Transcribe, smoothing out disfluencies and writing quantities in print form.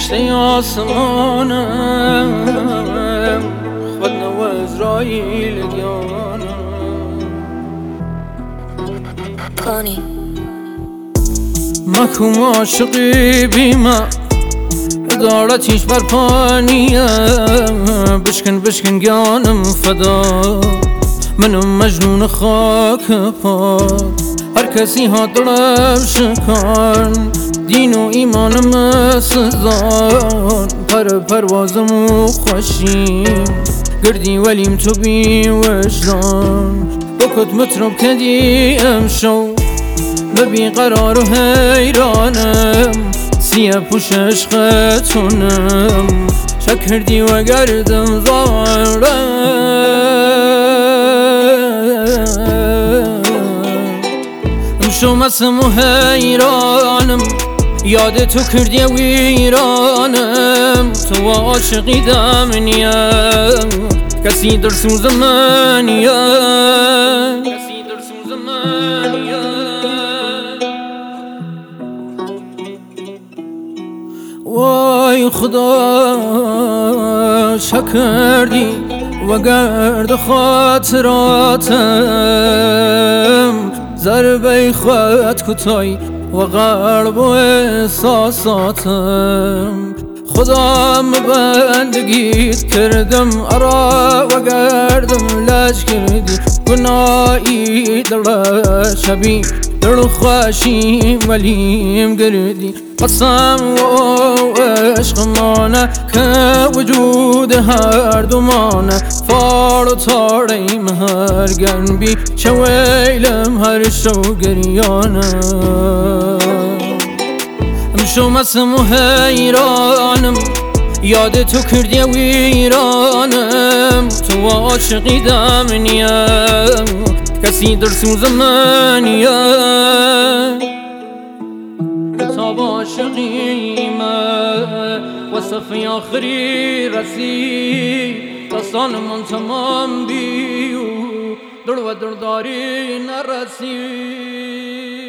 فرشته آسمانم، خود نو عزراییل گیانم. محکوم عاشقی بیمه ادارتیش بر پانیه، بشکن گیانم فدا، منم مجنون خاک پاک. هر کسی ها دلم شکن، دین و ایمانم سزان، پروازم و خوشیم گردی ولیم تو بی وجدان. بکت مطرب کدی امشو ببی قرار و حیرانم، سیه پوش عشقتونم شک کردی و گردم زارم. امشو مسم و حیرانم، یاد تو کردی ویرانم. تو عاشقی دمنیم، کسی در سوز منیم. وای خدا شک کردی و گرد خاطراتم، ضربه خود کتای و قلب و احساساتم. خدا بندگیت کردم ارا و گردم لج کردی، گناهی دل شبی دل خوشیم ولیم گردی. قسم و عشق مانه که وجود هر دو مانه، فار و تاریم هر گنبی شویلم هر شو گریانم. امشو مسم و حیرانم، یاد تو کردی ویرانم. تو عاشقی دمنیم، کسی در سوز منیم. کتاب عاشقیمه و صفحه آخری رسید، داستان من تمام بی و دل و دلداری نرسید.